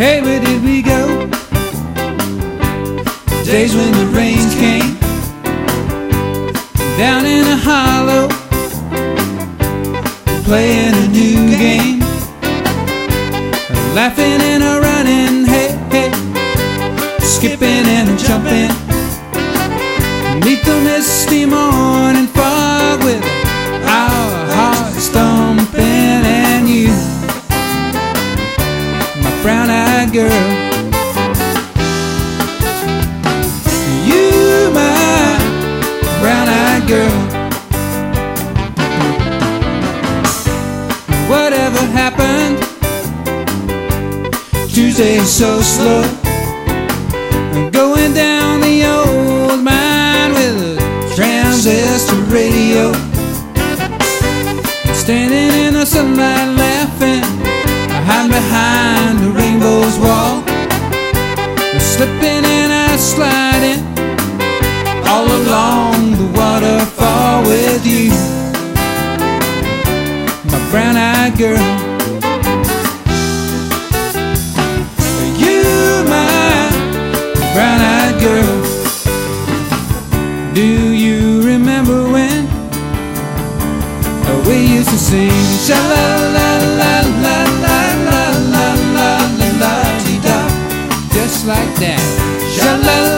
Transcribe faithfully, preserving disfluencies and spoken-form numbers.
Hey, where did we go? Days when the rains came down in a hollow, playing a new game, laughing and a running, hey, hey, skipping and a jumping, neath the misty morning fog with our hearts thumping. And you, my brown-eyed girl, you, my brown-eyed girl. Whatever happened? Tuesday is so slow, going down the old mine with a transistor radio, standing in the sunlight laughing, hiding behind the rainbow's wall, slipping and I sliding all along the waterfall with you, my brown-eyed girl. You, my brown-eyed girl. Do you remember when we used to sing sha la la la la la la la la la la dee da, just like that, sha la